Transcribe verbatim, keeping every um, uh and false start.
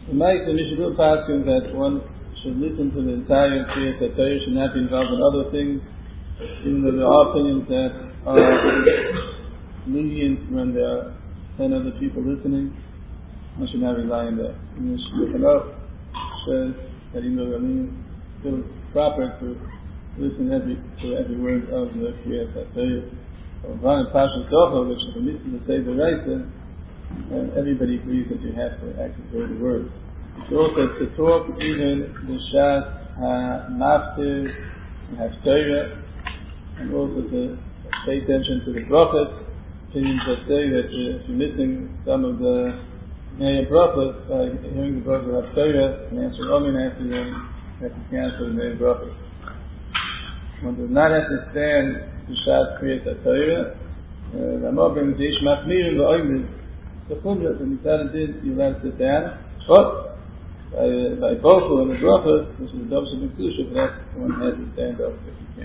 The Ma'aser Mishnah Paskin that one should listen to the entire Kriyas HaTorah, should not be involved in other things, even though there are opinions that are lenient when there are ten other people listening. One should not rely on that. And Mishnah Chanot says that even though they're lenient, still it's proper to listen every, to every word of the Kriyas HaTorah. So Ran Pashas Docho, which is the mitzvah to say the Reisa, and everybody agrees that you have to actually say the word. It's also to talk even the Shas HaMaftir and Haftarah, and also to pay attention to the prophets. Opinions that say that if you're missing some of the Meir prophets by hearing the brachas of Haftarah and answering Amen after them, you have to cancel the Meir prophets. One does not have to stand the Shas Kriyas HaTorah. Ramah brings Yesh Machmirim V'Oymid. The Chumrah, when you started this, you're allowed to sit down. But by, by Bochel and the brachas, which is the Dov Shem Kedusha, for that one has to stand up if you can.